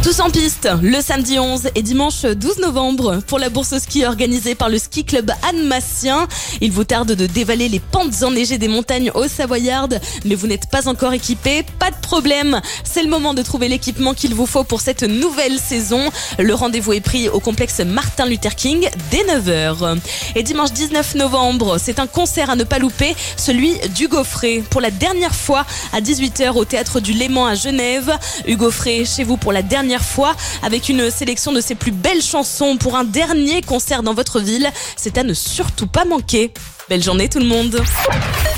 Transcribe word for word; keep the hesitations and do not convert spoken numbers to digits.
Tous en piste, le samedi onze et dimanche douze novembre pour la bourse au ski organisée par le ski club annemassien. Il vous tarde de dévaler les pentes enneigées des montagnes haut-savoyardes, mais vous n'êtes pas encore équipé, pas de problème. C'est le moment de trouver l'équipement qu'il vous faut pour cette nouvelle saison. Le rendez-vous est pris au complexe Martin Luther King dès neuf heures. Et dimanche dix-neuf novembre, c'est un concert à ne pas louper, celui d'Hugo Frey. Pour la dernière fois à dix-huit heures au Théâtre du Léman à Genève. Hugo Frey chez vous pour la dernière fois avec une sélection de ses plus belles chansons pour un dernier concert dans votre ville. C'est à ne surtout pas manquer. Belle journée tout le monde.